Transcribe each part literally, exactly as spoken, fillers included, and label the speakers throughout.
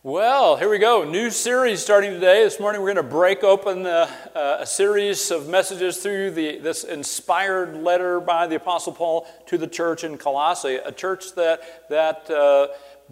Speaker 1: Well, here we go. New series starting today. This morning we're going to break open uh, uh, a series of messages through the this inspired letter by the Apostle Paul to the church in Colossae, a church that that uh,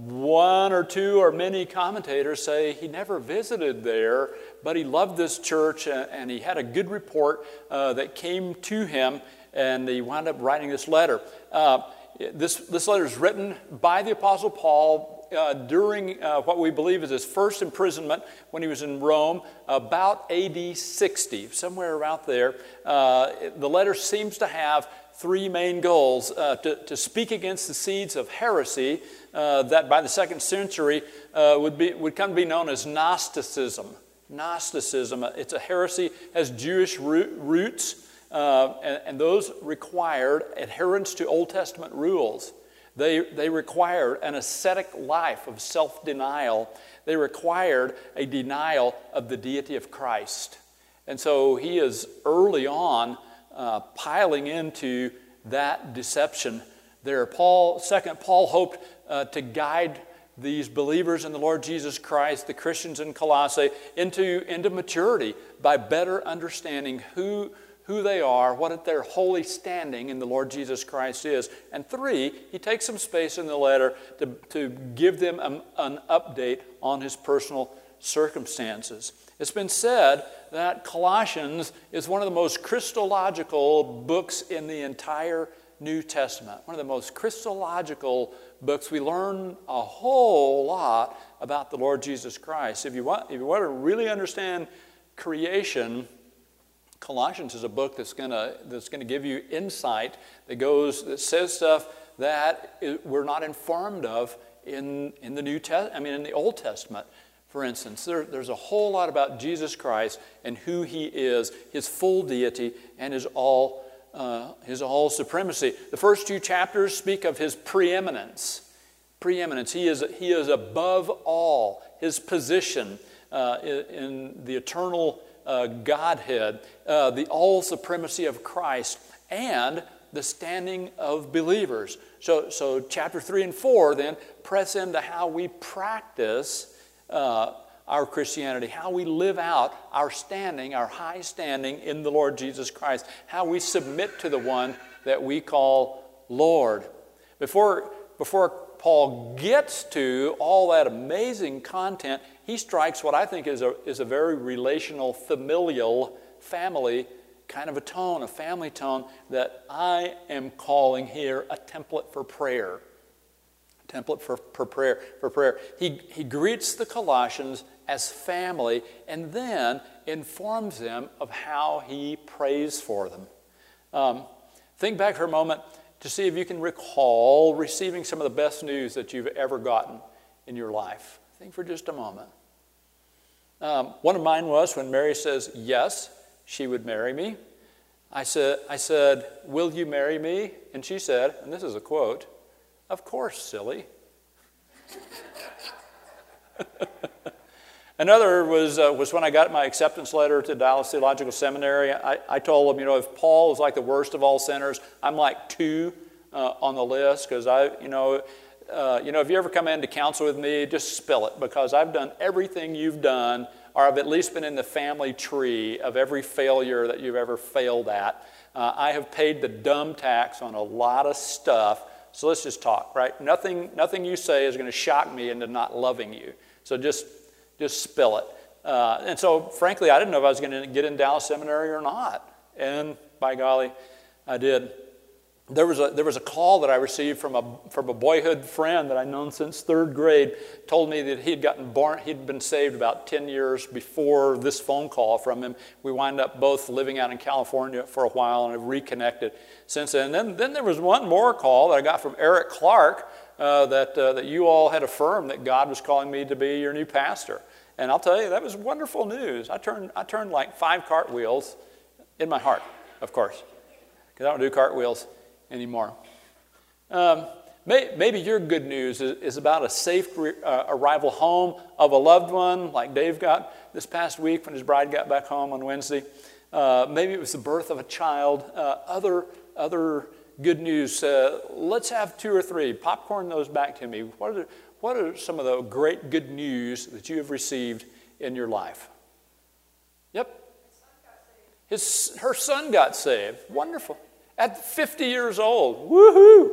Speaker 1: one or two or many commentators say he never visited there, but he loved this church and, and he had a good report uh, that came to him, and he wound up writing this letter. Uh, this this letter is written by the Apostle Paul Uh, during uh, what we believe is his first imprisonment when he was in Rome, about A D sixty, somewhere around there. Uh, the letter seems to have three main goals: uh, to, to speak against the seeds of heresy uh, that by the second century uh, would be would come to be known as Gnosticism. Gnosticism, it's a heresy, has Jewish root, roots, uh, and, and those required adherence to Old Testament rules. They, they required an ascetic life of self-denial. They required a denial of the deity of Christ. And so he is early on uh, piling into that deception there. Paul, second, Paul hoped uh, to guide these believers in the Lord Jesus Christ, the Christians in Colossae, into, into maturity by better understanding who who they are, what their holy standing in the Lord Jesus Christ is. And three, he takes some space in the letter to, to give them an, an update on his personal circumstances. It's been said that Colossians is one of the most Christological books in the entire New Testament. One of the most Christological books. We learn a whole lot about the Lord Jesus Christ. If you want, if you want to really understand creation, Colossians is a book that's gonna that's gonna give you insight that goes that says stuff that we're not informed of in in the New Test. I mean, in the Old Testament, for instance, there, there's a whole lot about Jesus Christ and who He is, His full deity, and His all uh, His all supremacy. The first two chapters speak of His preeminence. Preeminence. He is He is above all. His position uh, in the eternal Uh, Godhead, uh, the all supremacy of Christ, and the standing of believers. So, so chapter three and four then press into how we practice uh, our Christianity, how we live out our standing, our high standing in the Lord Jesus Christ, how we submit to the one that we call Lord. Before, before Paul gets to all that amazing content, he strikes what I think is a, is a very relational, familial, family kind of a tone, a family tone that I am calling here a template for prayer. A template for, for prayer. For prayer. He, he greets the Colossians as family and then informs them of how he prays for them. Um, think back for a moment to see if you can recall receiving some of the best news that you've ever gotten in your life. Think for just a moment. Um, one of mine was when Mary says, yes, she would marry me. I said, I said, will you marry me? And she said, and this is a quote, of course, silly. Another was uh, was when I got my acceptance letter to Dallas Theological Seminary. I, I told them, you know, if Paul is like the worst of all sinners, I'm like two uh, on the list because I, you know, uh, you know, if you ever come in to counsel with me, just spill it because I've done everything you've done, or I've at least been in the family tree of every failure that you've ever failed at. Uh, I have paid the dumb tax on a lot of stuff. So let's just talk, right? Nothing, nothing you say is going to shock me into not loving you. So just. Just spill it. Uh, and so, frankly, I didn't know if I was going to get in Dallas Seminary or not. And by golly, I did. There was a there was a call that I received from a from a boyhood friend that I'd known since third grade. Told me that he'd gotten born, he'd been saved about ten years before this phone call from him. We wound up both living out in California for a while and have reconnected since then. And then, then there was one more call that I got from Eric Clark. Uh, that uh, that you all had affirmed that God was calling me to be your new pastor. And I'll tell you, that was wonderful news. I turned I turned like five cartwheels in my heart, of course, because I don't do cartwheels anymore. Um, may, maybe your good news is, is about a safe re, uh, arrival home of a loved one, like Dave got this past week when his bride got back home on Wednesday. Uh, maybe it was the birth of a child. Uh, other other good news. Uh, let's have two or three. Popcorn those back to me. What are the, what are some of the great good news that you have received in your life? Yep. His, her son got saved. Wonderful. At fifty years old. Woohoo!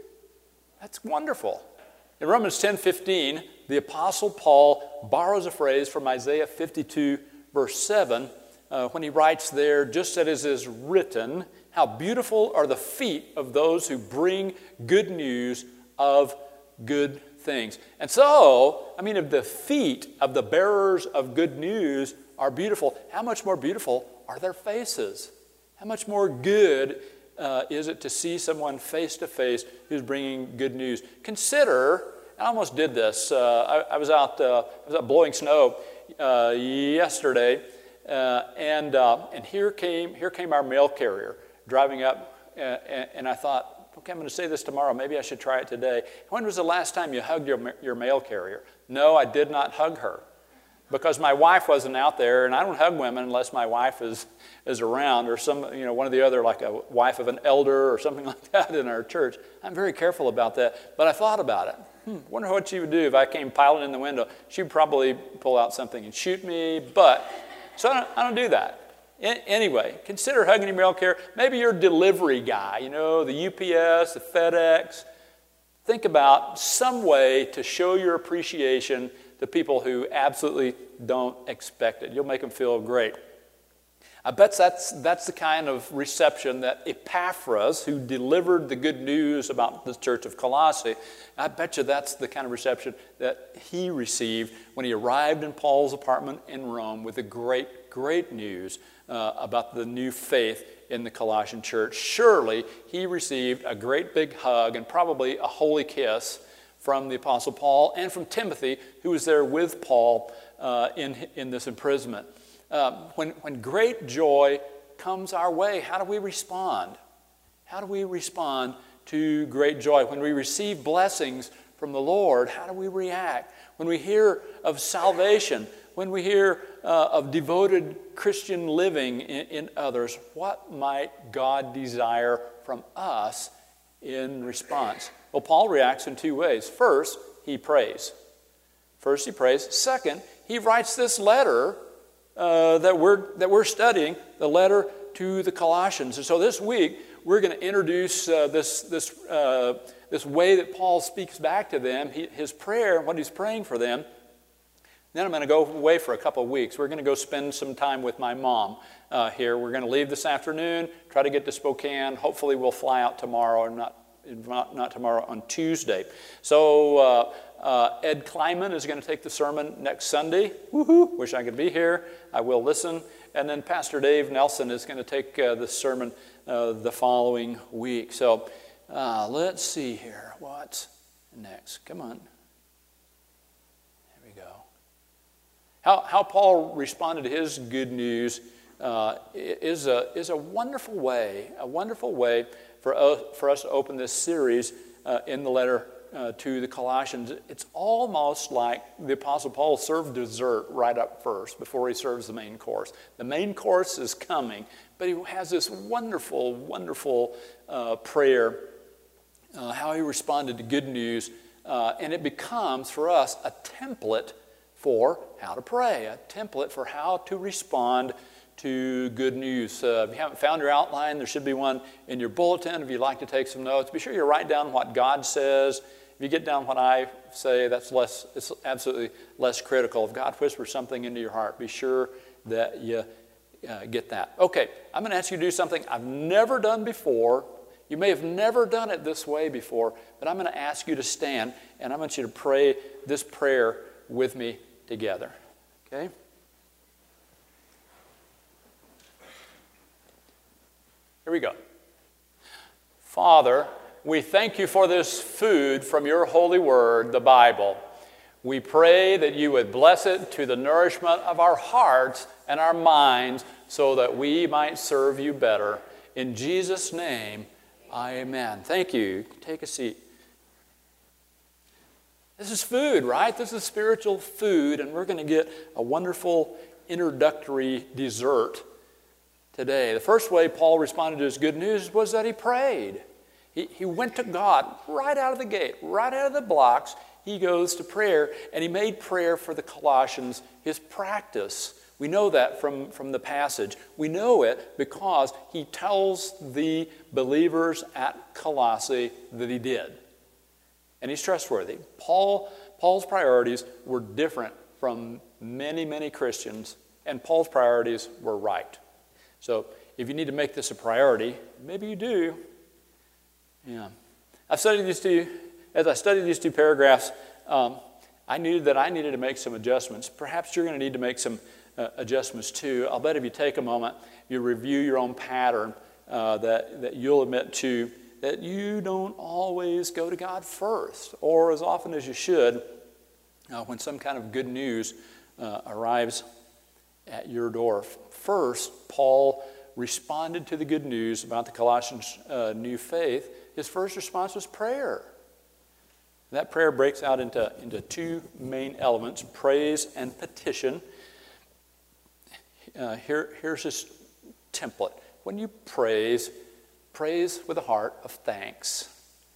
Speaker 1: That's wonderful. In Romans ten fifteen, the Apostle Paul borrows a phrase from Isaiah fifty-two, verse seven, uh, when he writes there, just as it is written, how beautiful are the feet of those who bring good news of good things. And so, I mean, if the feet of the bearers of good news are beautiful, how much more beautiful are their faces? How much more good uh, is it to see someone face to face who's bringing good news? Consider, I almost did this. Uh, I, I was out. Uh, I was out blowing snow uh, yesterday, uh, and uh, and here came here came our mail carrier driving up, uh, and, and I thought, okay, I'm going to say this tomorrow. Maybe I should try it today. When was the last time you hugged your your mail carrier? No, I did not hug her, because my wife wasn't out there, and I don't hug women unless my wife is is around, or some, you know, one of the other, like a wife of an elder or something like that in our church. I'm very careful about that, but I thought about it. Hmm, wonder what she would do if I came piling in the window. She'd probably pull out something and shoot me, but, so I don't, I don't do that. Anyway, consider hugging your mail carrier. Maybe you're a delivery guy, you know, the U P S, the FedEx. Think about some way to show your appreciation to people who absolutely don't expect it. You'll make them feel great. I bet that's, that's the kind of reception that Epaphras, who delivered the good news about the church of Colossae, I bet you that's the kind of reception that he received when he arrived in Paul's apartment in Rome with the great, great news uh, about the new faith in the Colossian church. Surely he received a great big hug and probably a holy kiss from the Apostle Paul and from Timothy, who was there with Paul uh, in, in this imprisonment. Um, when, when great joy comes our way, how do we respond? How do we respond to great joy? When we receive blessings from the Lord, how do we react? When we hear of salvation, when we hear uh, of devoted Christian living in, in others, what might God desire from us in response? Well, Paul reacts in two ways. First, he prays. First, he prays. Second, he writes this letter uh, that we're that we're studying, the letter to the Colossians. And so this week, we're going to introduce uh, this this uh, this way that Paul speaks back to them, he, his prayer, what he's praying for them. Then I'm going to go away for a couple of weeks. We're going to go spend some time with my mom uh, here. We're going to leave this afternoon, try to get to Spokane. Hopefully, we'll fly out tomorrow, or not. Not, not tomorrow, on Tuesday. So uh, uh, Ed Kleiman is going to take the sermon next Sunday. Woohoo! Wish I could be here. I will listen. And then Pastor Dave Nelson is going to take uh, the sermon uh, the following week. So uh, let's see here. What's next? Come on. There we go. How, how Paul responded to his good news uh, is a is a wonderful way, a wonderful way for us, for us to open this series uh, in the letter uh, to the Colossians. It's almost like the Apostle Paul served dessert right up first before he serves the main course. The main course is coming, but he has this wonderful, wonderful uh, prayer, uh, how he responded to good news, uh, and it becomes for us a template for how to pray, a template for how to respond to good news. Uh, if you haven't found your outline, there should be one in your bulletin if you'd like to take some notes. Be sure you write down what God says. If you get down what I say, that's less, it's absolutely less critical. If God whispers something into your heart, be sure that you uh, get that. Okay, I'm going to ask you to do something I've never done before. You may have never done it this way before, but I'm going to ask you to stand, and I want you to pray this prayer with me together. Okay? Here we go. Father, we thank you for this food from your holy word, the Bible. We pray that you would bless it to the nourishment of our hearts and our minds so that we might serve you better. In Jesus' name, amen. Thank you. Take a seat. This is food, right? This is spiritual food, and we're going to get a wonderful introductory dessert today. The first way Paul responded to his good news was that he prayed. He, he went to God right out of the gate, right out of the blocks. he goes to prayer, and he made prayer for the Colossians his practice. We know that from, from the passage. We know it because he tells the believers at Colossae that he did. And he's trustworthy. Paul, Paul's priorities were different from many, many Christians, and Paul's priorities were right. So if you need to make this a priority, maybe you do. Yeah. I've studied these two, as I studied these two paragraphs, um, I knew that I needed to make some adjustments. Perhaps you're going to need to make some uh, adjustments too. I'll bet if you take a moment, you review your own pattern, uh, that, that you'll admit to that you don't always go to God first, or as often as you should, uh, when some kind of good news uh, arrives at your door. First, Paul responded to the good news about the Colossians' uh, new faith. His first response was prayer. That prayer breaks out into, into two main elements, praise and petition. Uh, here, here's his template. When you praise, praise with a heart of thanks.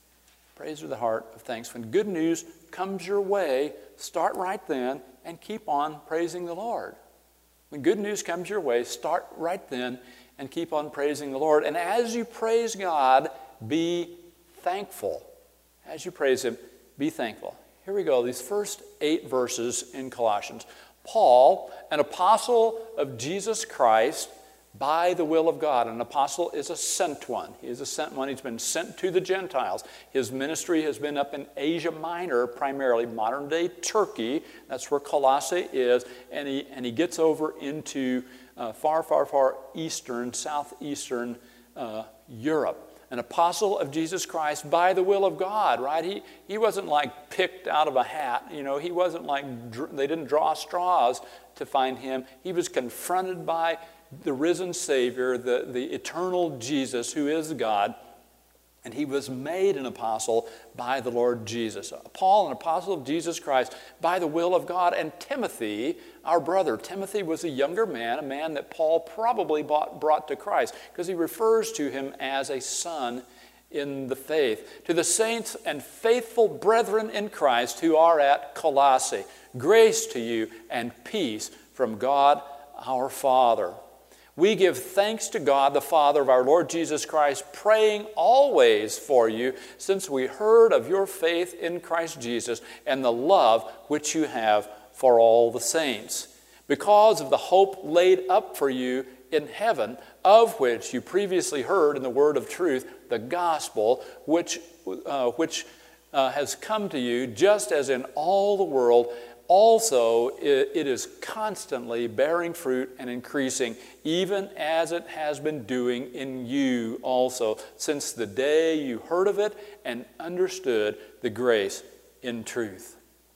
Speaker 1: Praise with a heart of thanks. When good news comes your way, start right then and keep on praising the Lord. When good news comes your way, start right then and keep on praising the Lord. And as you praise God, be thankful. As you praise Him, be thankful. Here we go, these first eight verses in Colossians. Paul, an apostle of Jesus Christ, by the will of God. An apostle is a sent one. He is a sent one. He's been sent to the Gentiles. His ministry has been up in Asia Minor, primarily modern-day Turkey. That's where Colossae is. And he, and he gets over into uh, far, far, far eastern, southeastern uh, Europe. An apostle of Jesus Christ by the will of God, right? He, he wasn't like picked out of a hat. You know, he wasn't like, they didn't draw straws to find him. He was confronted by the risen Savior, the, the eternal Jesus, who is God, and he was made an apostle by the Lord Jesus. Paul, an apostle of Jesus Christ, by the will of God, and Timothy, our brother. Timothy was a younger man, a man that Paul probably bought, brought to Christ, because he refers to him as a son in the faith. To the saints and faithful brethren in Christ who are at Colossae, grace to you and peace from God our Father. We give thanks to God, the Father of our Lord Jesus Christ, praying always for you, since we heard of your faith in Christ Jesus and the love which you have for all the saints, because of the hope laid up for you in heaven, of which you previously heard in the word of truth, the gospel, which, uh, which uh, has come to you, just as in all the world. Also, it is constantly bearing fruit and increasing, even as it has been doing in you also, since the day you heard of it and understood the grace in truth.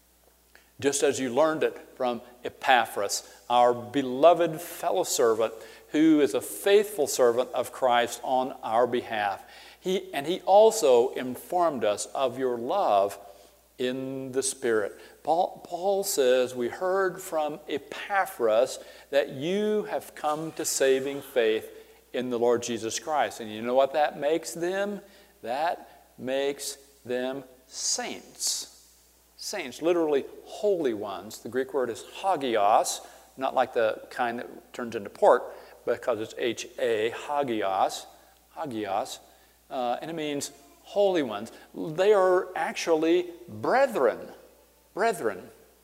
Speaker 1: Just as you learned it from Epaphras, our beloved fellow servant, who is a faithful servant of Christ on our behalf. He, and he also informed us of your love in the Spirit. Paul, Paul says, we heard from Epaphras that you have come to saving faith in the Lord Jesus Christ. And you know what that makes them? That makes them saints. Saints, literally holy ones. The Greek word is hagios, not like the kind that turns into pork, because it's H A, hagios, hagios, uh, and it means holy ones. They are actually brethren. Brethren.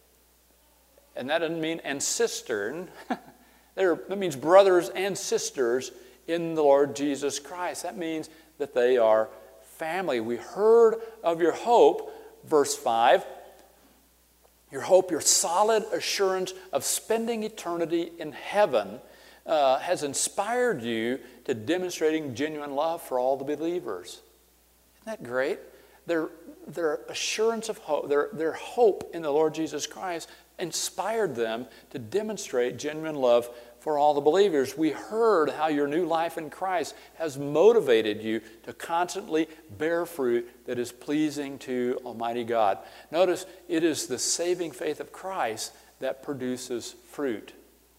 Speaker 1: And that doesn't mean and cistern. That means brothers and sisters in the Lord Jesus Christ. That means that they are family. We heard of your hope, verse five. Your hope, your solid assurance of spending eternity in heaven uh, has inspired you to demonstrating genuine love for all the believers. Isn't that great? Their, their assurance of hope, their, their hope in the Lord Jesus Christ inspired them to demonstrate genuine love for all the believers. We heard how your new life in Christ has motivated you to constantly bear fruit that is pleasing to Almighty God. Notice, it is the saving faith of Christ that produces fruit.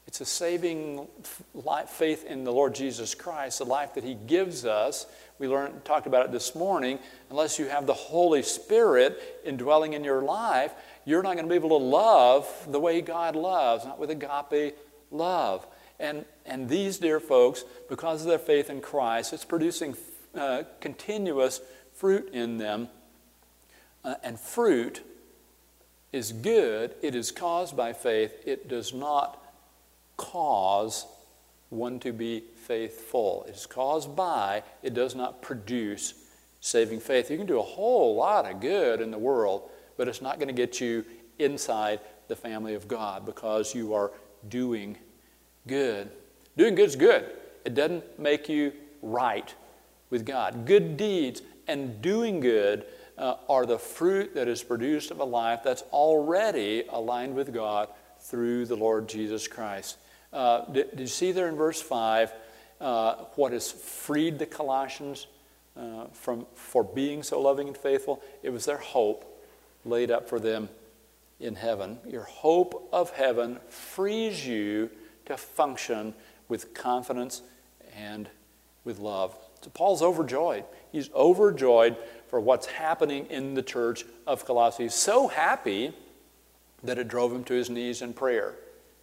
Speaker 1: It's a saving life, faith in the Lord Jesus Christ, the life that he gives us. We learned, talked about it this morning. Unless you have the Holy Spirit indwelling in your life, you're not going to be able to love the way God loves, not with agape love. And, and these dear folks, because of their faith in Christ, it's producing uh, continuous fruit in them. Uh, and fruit is good. It is caused by faith. It does not cause one to be faithful. It is caused by, it does not produce saving faith. You can do a whole lot of good in the world, but it's not going to get you inside the family of God because you are doing good. Doing good is good. It doesn't make you right with God. Good deeds and doing good uh, are the fruit that is produced of a life that's already aligned with God through the Lord Jesus Christ. Uh, did, did you see there in verse five uh, what has freed the Colossians uh, from for being so loving and faithful? It was their hope laid up for them in heaven. Your hope of heaven frees you to function with confidence and with love. So Paul's overjoyed. He's overjoyed for what's happening in the church of Colossae. He's so happy that it drove him to his knees in prayer.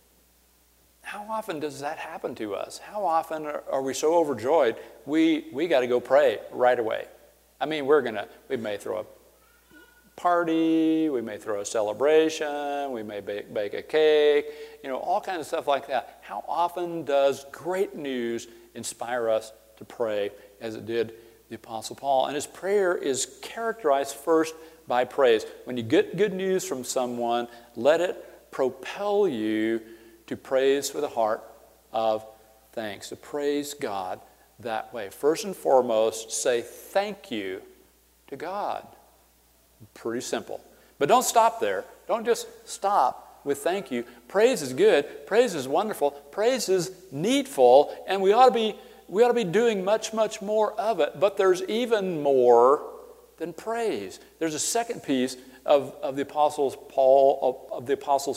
Speaker 1: How often does that happen to us? How often are, are we so overjoyed we we got to go pray right away? I mean, we're gonna we may throw a party, we may throw a celebration, we may bake, bake a cake, you know, all kinds of stuff like that. How often does great news inspire us to pray as it did the Apostle Paul? And his prayer is characterized first by praise. When you get good news from someone, let it propel you to praise with a heart of thanks, to praise God that way. First and foremost, say thank you to God. Pretty simple. But don't stop there. Don't just stop with thank you. Praise is good. Praise is wonderful. Praise is needful, and we ought to be we ought to be doing much, much more of it. But there's even more than praise. There's a second piece of, of the apostles Paul of, of the apostles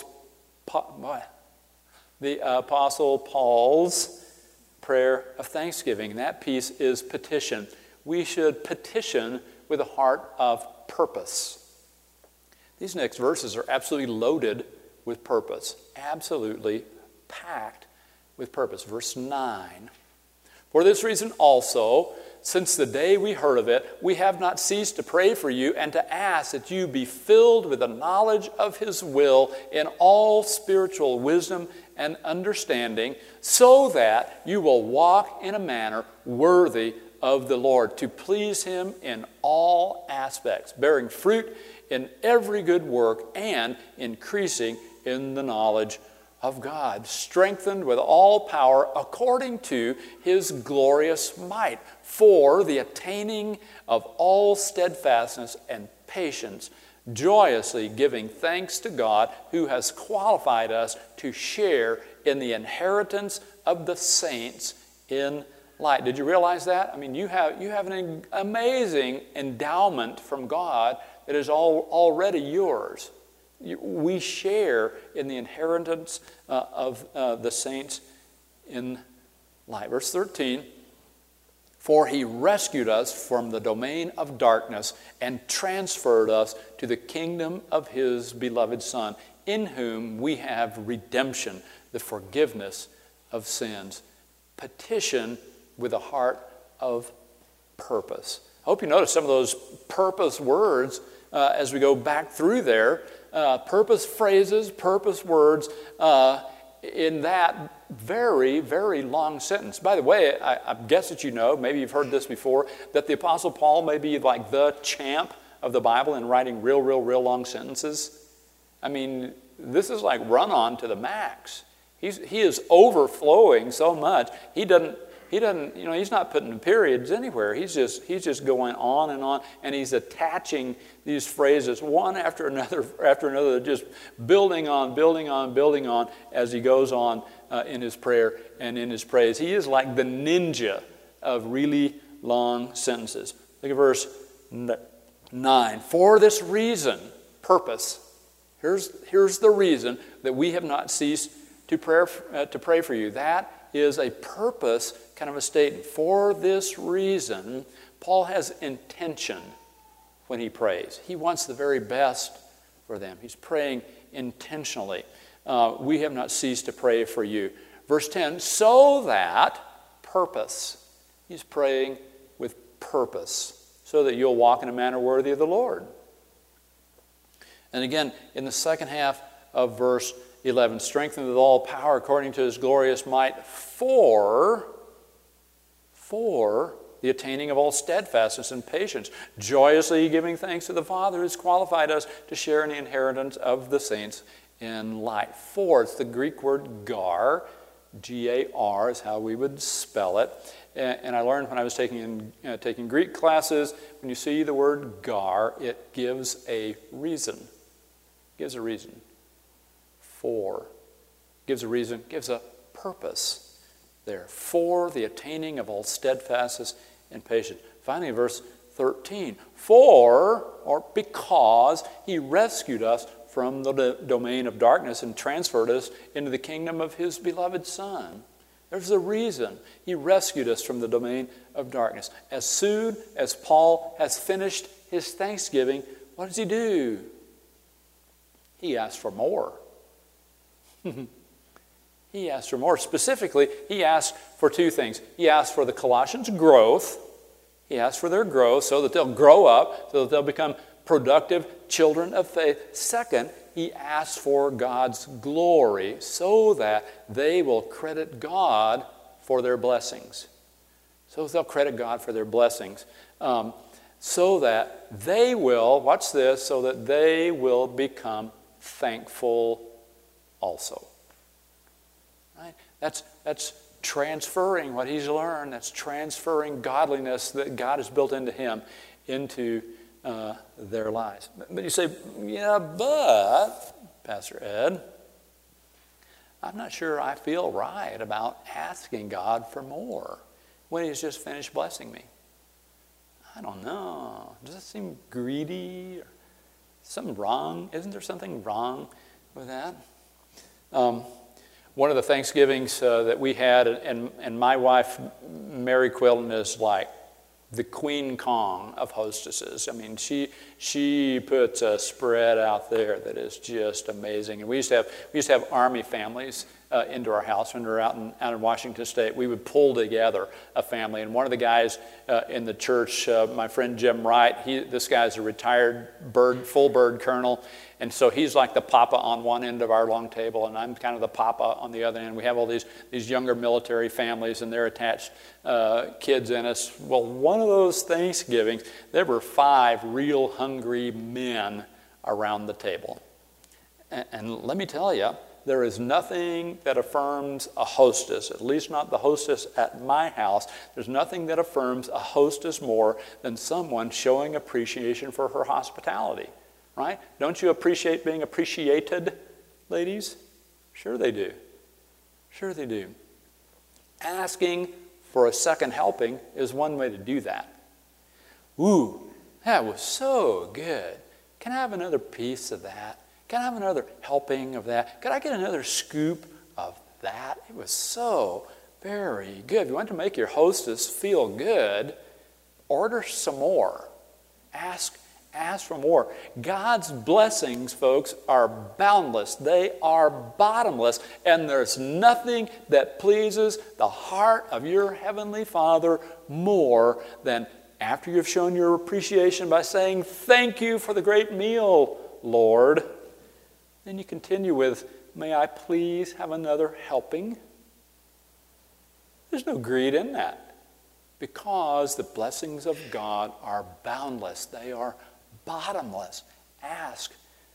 Speaker 1: the apostle Paul's prayer of thanksgiving. And that piece is petition. We should petition with a heart of purpose. These next verses are absolutely loaded with purpose. Absolutely packed with purpose. Verse nine. For this reason also, since the day we heard of it, we have not ceased to pray for you and to ask that you be filled with the knowledge of his will in all spiritual wisdom and understanding, so that you will walk in a manner worthy of the Lord, to please him in all aspects, bearing fruit in every good work and increasing in the knowledge of God, strengthened with all power according to his glorious might, for the attaining of all steadfastness and patience, joyously giving thanks to God who has qualified us to share in the inheritance of the saints in light. Did you realize that? I mean, you have you have an amazing endowment from God that is all, already yours. You, we share in the inheritance uh, of uh, the saints in light. Verse thirteen, for he rescued us from the domain of darkness and transferred us to the kingdom of his beloved Son, in whom we have redemption, the forgiveness of sins. Petition with a heart of purpose. I hope you notice some of those purpose words uh, as we go back through there. Uh, purpose phrases, purpose words uh, in that very, very long sentence. By the way, I, I guess that you know, maybe you've heard this before, that the Apostle Paul may be like the champ of the Bible in writing real, real, real long sentences. I mean, this is like run on to the max. He's, he is overflowing so much. He doesn't, he doesn't, you know, he's not putting periods anywhere. He's just, he's just going on and on, and he's attaching these phrases one after another, after another, just building on, building on, building on as he goes on uh, in his prayer and in his praise. He is like the ninja of really long sentences. Look at verse nine. For this reason, purpose. Here's, here's the reason that we have not ceased to, prayer, uh, to pray for you. That is a purpose kind of a statement. For this reason, Paul has intention when he prays. He wants the very best for them. He's praying intentionally. Uh, we have not ceased to pray for you. Verse ten, so that, purpose. He's praying with purpose, so that you'll walk in a manner worthy of the Lord. And again, in the second half of verse eleven, strengthened with all power according to his glorious might for, for the attaining of all steadfastness and patience, joyously giving thanks to the Father who has qualified us to share in the inheritance of the saints in light. For, it's the Greek word gar, G A R is how we would spell it. And, and I learned when I was taking, in, uh, taking Greek classes, when you see the word gar, it gives a reason. Gives a reason. For. Gives a reason, gives a purpose there. For the attaining of all steadfastness and patience. Finally, verse thirteen. For, or because, he rescued us from the do- domain of darkness and transferred us into the kingdom of his beloved Son. There's a reason. He rescued us from the domain of darkness. As soon as Paul has finished his thanksgiving, what does he do? He asks for more. He asks for more. Specifically, he asks for two things. He asks for the Colossians' growth. He asks for their growth so that they'll grow up, so that they'll become productive children of faith. Second, he asks for God's glory so that they will credit God for their blessings. So they'll credit God for their blessings. Um, so that they will, watch this, so that they will become thankful also. Right? That's, that's transferring what he's learned. That's transferring godliness that God has built into him into uh, their lives. But you say, yeah, but, Pastor Ed, I'm not sure I feel right about asking God for more when he's just finished blessing me. I don't know. Does that seem greedy? Or something wrong? Isn't there something wrong with that? Um, one of the Thanksgivings uh, that we had, and, and my wife, Mary Quillen, is like the Queen Kong of hostesses. I mean, she she puts a spread out there that is just amazing. And we used to have we used to have Army families uh, into our house when we were out in out in Washington State. We would pull together a family, and one of the guys uh, in the church, uh, my friend Jim Wright, he this guy's a retired bird full bird colonel. And so he's like the papa on one end of our long table, and I'm kind of the papa on the other end. We have all these, these younger military families and their attached uh, kids in us. Well, one of those Thanksgivings, there were five real hungry men around the table. And, and let me tell you, there is nothing that affirms a hostess, at least not the hostess at my house. There's nothing that affirms a hostess more than someone showing appreciation for her hospitality. Right? Don't you appreciate being appreciated, ladies? Sure they do. Sure they do. Asking for a second helping is one way to do that. Ooh, that was so good. Can I have another piece of that? Can I have another helping of that? Can I get another scoop of that? It was so very good. If you want to make your hostess feel good, order some more. Ask Ask for more. God's blessings, folks, are boundless. They are bottomless. And there's nothing that pleases the heart of your Heavenly Father more than after you've shown your appreciation by saying, thank you for the great meal, Lord. Then you continue with, may I please have another helping? There's no greed in that because the blessings of God are boundless. They are bottomless. Ask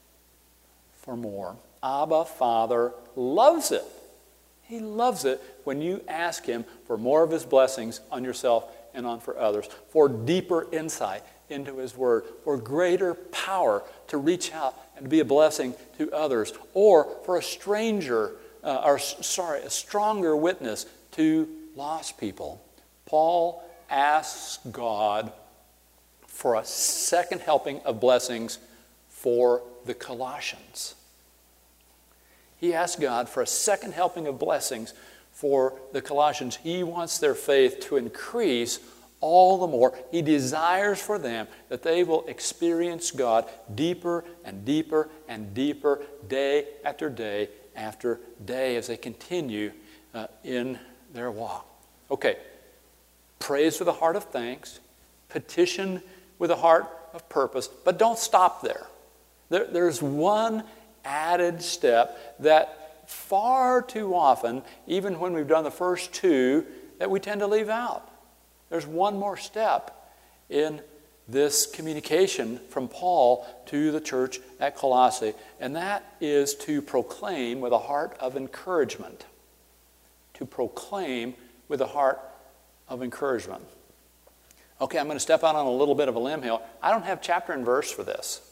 Speaker 1: for more. Abba, Father, loves it. He loves it when you ask him for more of his blessings on yourself and on for others, for deeper insight into his word, for greater power to reach out and to be a blessing to others, or for a stranger, uh, or sorry, a stronger witness to lost people. Paul asks God for a second helping of blessings for the Colossians. He asked God for a second helping of blessings for the Colossians. He wants their faith to increase all the more. He desires for them that they will experience God deeper and deeper and deeper, day after day after day, as they continue uh, in their walk. Okay, praise with a heart of thanks, petition with a heart of purpose, but don't stop there. there there's one added step that far too often, even when we've done the first two, that we tend to leave out. There's one more step in this communication from Paul to the church at Colossae, and that is to proclaim with a heart of encouragement. To proclaim with a heart of encouragement. Okay, I'm going to step out on a little bit of a limb here. I don't have chapter and verse for this.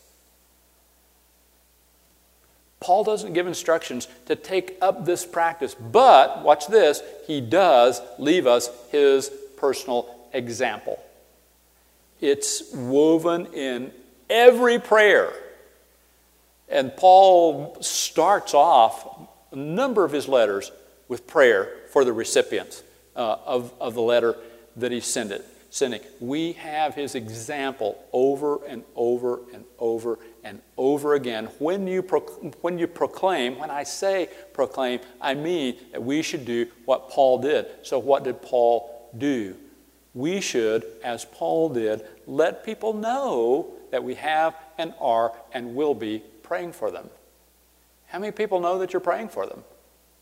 Speaker 1: Paul doesn't give instructions to take up this practice, but, watch this, he does leave us his personal example. It's woven in every prayer. And Paul starts off a number of his letters with prayer for the recipients uh, of, of the letter that he sent it. Sending. We have his example over and over and over and over again. When you, pro- when you proclaim, when I say proclaim, I mean that we should do what Paul did. So what did Paul do? We should, as Paul did, let people know that we have and are and will be praying for them. How many people know that you're praying for them?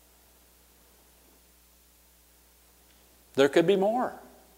Speaker 1: There could be more.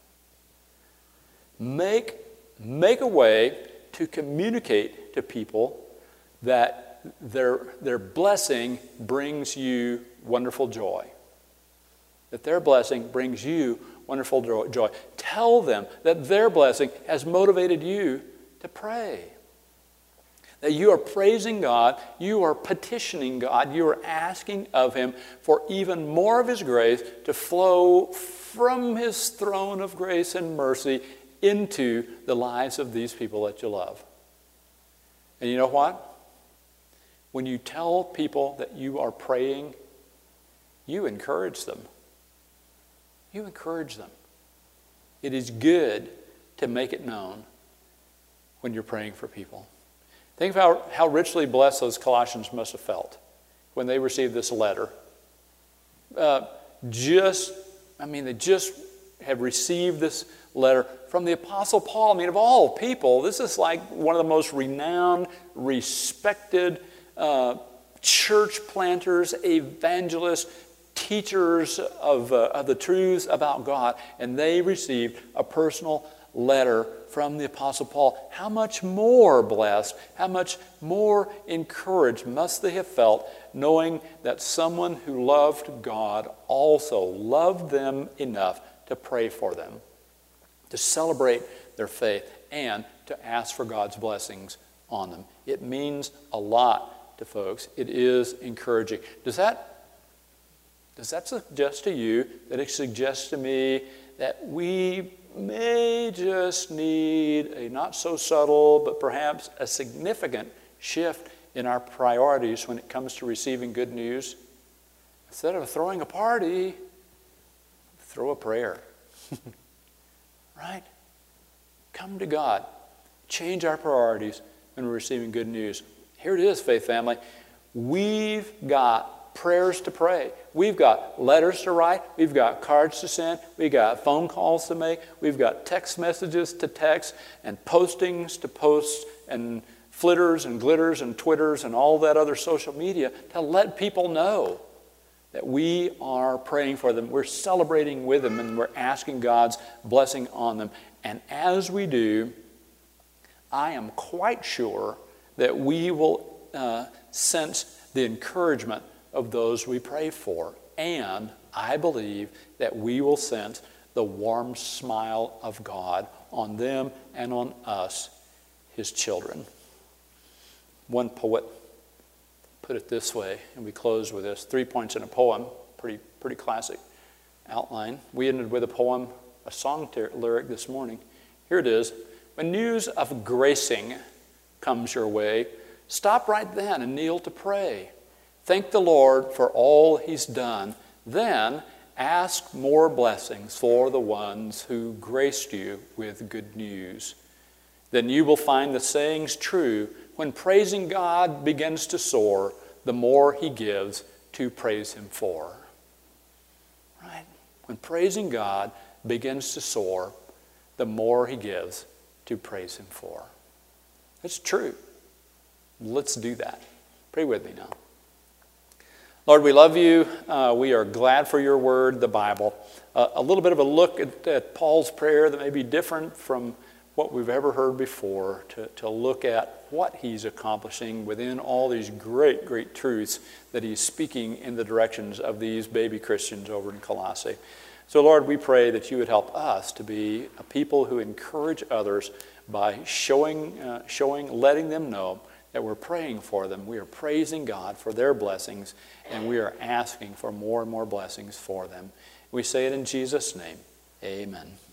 Speaker 1: Make, make a way to communicate to people that their, their blessing brings you wonderful joy. That their blessing brings you wonderful joy. Tell them that their blessing has motivated you to pray. That you are praising God, you are petitioning God, you are asking of Him for even more of His grace to flow from His throne of grace and mercy into the lives of these people that you love. And you know what? When you tell people that you are praying, you encourage them. You encourage them. It is good to make it known when you're praying for people. Think about how richly blessed those Colossians must have felt when they received this letter. Uh, just, I mean, they just have received this letter from the Apostle Paul. I mean, of all people, this is like one of the most renowned, respected uh, church planters, evangelists, teachers of, uh, of the truths about God. And they received a personal letter from the Apostle Paul. How much more blessed, how much more encouraged must they have felt knowing that someone who loved God also loved them enough to pray for them, to celebrate their faith, and to ask for God's blessings on them. It means a lot to folks. It is encouraging. Does that, does that suggest to you, that it suggests to me that we may just need a not so subtle, but perhaps a significant shift in our priorities when it comes to receiving good news? Instead of throwing a party, throw a prayer. Right? Come to God. Change our priorities when we're receiving good news. Here it is, Faith Family. We've got prayers to pray. We've got letters to write. We've got cards to send. We've got phone calls to make. We've got text messages to text and postings to post and flitters and glitters and twitters and all that other social media to let people know that we are praying for them. We're celebrating with them, and we're asking God's blessing on them. And as we do, I am quite sure that we will uh, sense the encouragement of those we pray for. And I believe that we will sense the warm smile of God on them and on us, His children. One poet put it this way, and we close with this. Three points in a poem, pretty pretty classic outline. We ended with a poem, a song ter- lyric this morning. Here it is. When news of gracing comes your way, stop right then and kneel to pray. Thank the Lord for all he's done. Then ask more blessings for the ones who graced you with good news. Then you will find the sayings true. When praising God begins to soar, the more he gives to praise him for. Right? When praising God begins to soar, the more he gives to praise him for. It's true. Let's do that. Pray with me now. Lord, we love you. Uh, we are glad for your word, the Bible. Uh, a little bit of a look at, at Paul's prayer that may be different from what we've ever heard before, to, to look at what he's accomplishing within all these great, great truths that he's speaking in the directions of these baby Christians over in Colossae. So, Lord, we pray that you would help us to be a people who encourage others by showing, uh, showing, letting them know that we're praying for them. We are praising God for their blessings, and we are asking for more and more blessings for them. We say it in Jesus' name. Amen.